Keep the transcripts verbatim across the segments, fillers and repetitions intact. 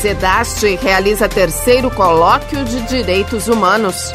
SEDAST realiza terceiro colóquio de Direitos Humanos.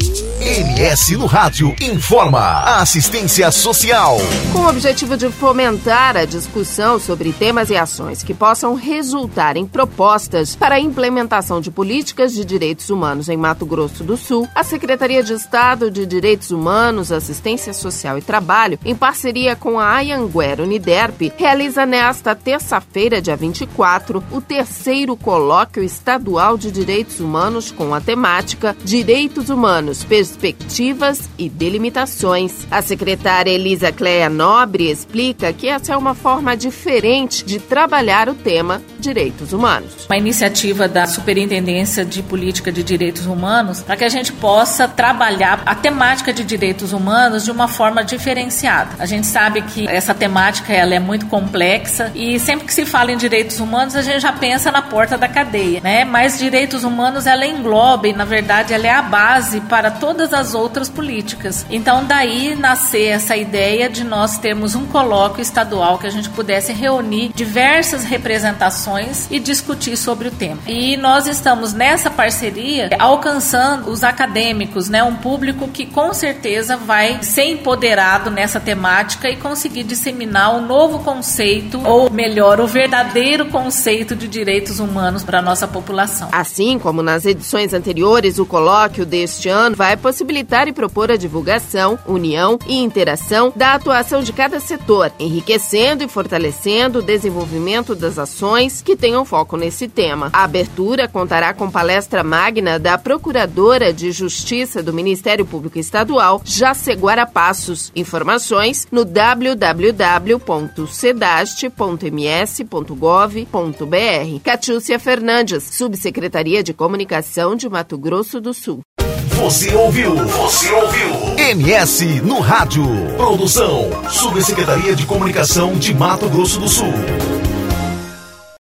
M S no Rádio informa a assistência social. Com o objetivo de fomentar a discussão sobre temas e ações que possam resultar em propostas para a implementação de políticas de direitos humanos em Mato Grosso do Sul, a Secretaria de Estado de Direitos Humanos, Assistência Social e Trabalho, em parceria com a Anhanguera Uniderp, realiza nesta terça-feira, dia vinte e quatro, o terceiro colóquio estadual de direitos humanos com a temática Direitos Humanos, Perspectivas e Delimitações. A secretária Elisa Cleia Nobre explica que essa é uma forma diferente de trabalhar o tema direitos humanos. Uma iniciativa da Superintendência de Política de Direitos Humanos para que a gente possa trabalhar a temática de direitos humanos de uma forma diferenciada. A gente sabe que essa temática ela é muito complexa e sempre que se fala em direitos humanos a gente já pensa na porta da cadeia, né? Mas direitos humanos ela engloba e na verdade ela é a base para todas as outras políticas. Então daí nascer essa ideia de nós termos um colóquio estadual que a gente pudesse reunir diversas representações e discutir sobre o tema. E nós estamos nessa parceria alcançando os acadêmicos, né? Um público que com certeza vai ser empoderado nessa temática e conseguir disseminar um novo conceito, ou melhor, o verdadeiro conceito de direitos humanos para a nossa população. Assim como nas edições anteriores, o colóquio deste ano vai possibilitar e propor a divulgação, união e interação da atuação de cada setor, enriquecendo e fortalecendo o desenvolvimento das ações que tenham foco nesse tema. A abertura contará com palestra magna da Procuradora de Justiça do Ministério Público Estadual, Jaceguara Passos. Informações no w w w ponto sedast ponto m s ponto gov ponto b r. Catiúcia Fernandes, Subsecretaria de Comunicação de Mato Grosso do Sul. Você ouviu? Você ouviu? M S no Rádio. Produção: Subsecretaria de Comunicação de Mato Grosso do Sul.